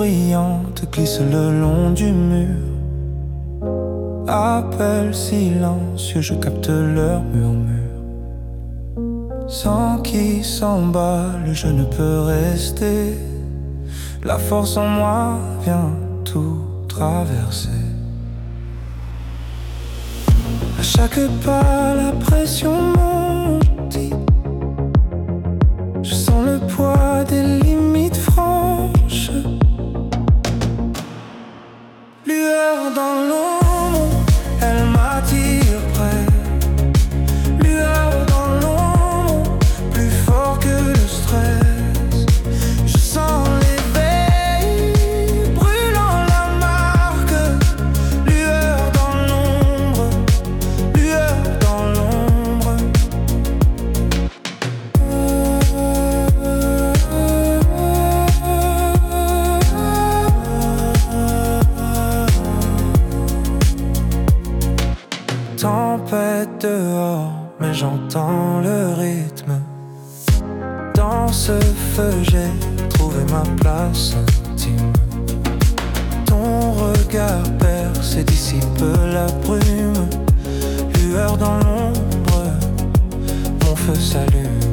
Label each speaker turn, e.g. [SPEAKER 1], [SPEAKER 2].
[SPEAKER 1] brillante glisse le long du mur. Appel silencieux, je capte leur murmure. Sans qui s'emballe, je ne peux rester. La force en moi vient tout traverser. À chaque pas, la pression monte. Je sens le poids des limites franches. Lueur dans l'ombre, elle m'attire près. Lueur dans l'ombre, plus fort que le stress. Je sens l'éveil brûlant la marque. Lueur dans l'ombre, lueur dans l'ombre. Tempête dehors, mais j'entends le rythme. Dans ce feu, j'ai trouvé ma place intime. Ton regard perce et dissipe la brume. Lueur dans l'ombre, mon feu s'allume.